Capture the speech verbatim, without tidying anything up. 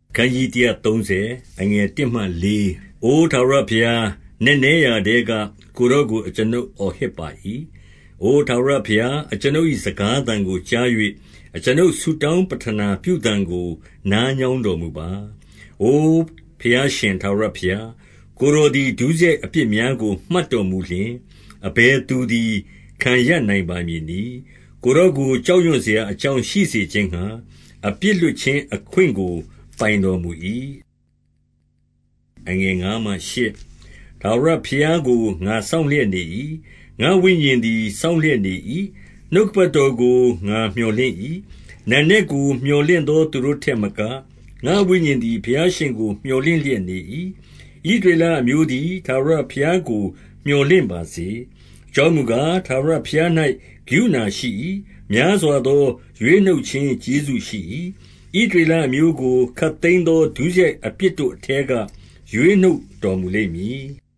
ခန်းကြီးone30အငယ်oneမှfourအိုထာဝရဘုရားနက်နဲရာတဲကကိုတော်ကိုအကျွန်ုပ်အော်ဟစ်ပါ၏အိုထာဝရဘုရားအကျွန်ုပ်၏စကားသံကိုကြား၍အကျွန်ုပ်ဆုတောင်းပတနာပြုသံကိုနားညောင်းတော်မူပါအိုဘုရားရှင်ထာဝရဘုရားကိုတော်သည်ဒုစရိုက်အပြစ်များကိုမှတ်တော်မူလျှင်အဘယ်သူသည်ခံရနိုင်ပါမည်နည်းကိုတော်ကိုကြောက်ရွံ့เสียအကြောင်းရှိစေခြင်းဟာအပြစ်လွတ်ခြင်းအခွင့်ကိုပိုင်တော်မူ၏အငယ်fiveမှeightထာဝရဘုရားကိုငါစောင့်လျက်နေ၏ငါဝိညာဉ်သည်စောင့်လျက်နေ၏နှုတ်ကပတ်တော်ကိုငါမျှော်လင့်၏နံနက်ကိုမျှော်လင့်သောသူတို့ထက်မကငါဝိညာဉ်သည်ဘုရားရှင်ကိုမျှော်လင့်လျက်နေ၏ဣသရေလအမျိုးသည်ထာဝရဘုရားကိုမျှော်လင့်ပါစေအကြောင်းမူကားထာဝရဘုရား၌ကရုဏာရှိ၏များစွာသောရွေးနှုတ်ခြင်းကျေးဇူးရှိ၏ဣသရေလအမျိုးကိုခပ်သိမ်းသောဒုစရိုက်အပြစ်တို့အထဲကရွေးနှုတ်တော်မူလိမ့်မည်